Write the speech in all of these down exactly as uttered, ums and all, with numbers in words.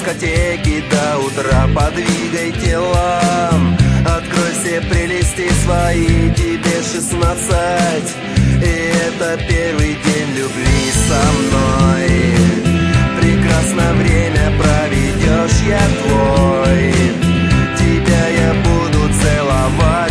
дискотеки до утра. Подвигай телом, открой все прелести свои. Тебе шестнадцать, и это первый день любви со мной. Прекрасно время проведешь, я твой. Тебя я буду целовать,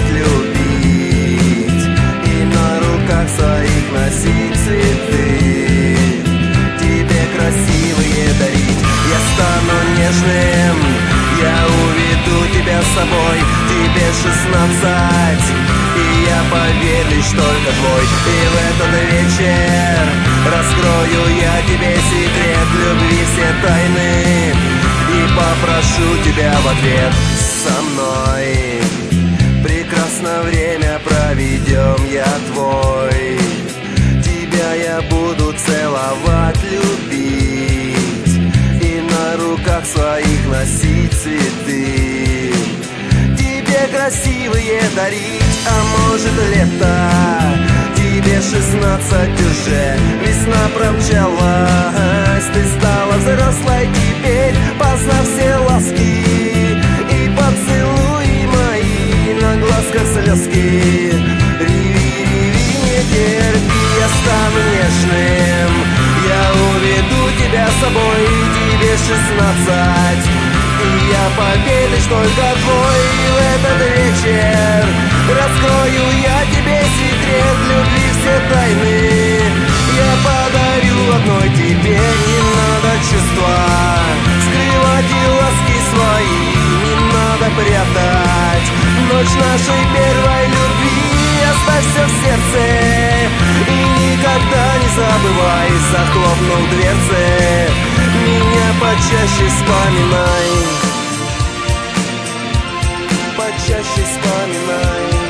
любить и на руках своих носить цветы. Тебе красивые дарить, я стану нежным, я уведу тебя с собой. Тебе шестнадцать, и я, поверь, лишь только твой. И в этот вечер раскрою я тебе секрет любви, все тайны, и попрошу тебя в ответ со мной. Прекрасно время проведем, я твой. Тебя я буду целовать, любить и на руках своих носить цветы. Тебе красивые дарить, а может лето. Тебе шестнадцать уже, весна промчалась. Ты стала взрослой теперь, познав все ласки и поцелуи мои на глазках слезки. Реви, реви, не терпи, я стану нежным, я уведу тебя с собой. Тебе шестнадцать, и я, поверь, лишь только твой. И в этот вечер раскрою я тебе секрет любви, все тайны я подарю одной тебе. Не надо чувства скрывать и ласки свои не надо прятать. Ночь нашей первой любви оставь все в сердце и никогда не забывай. Захлопнув дверцы, меня почаще вспоминай, почаще вспоминай.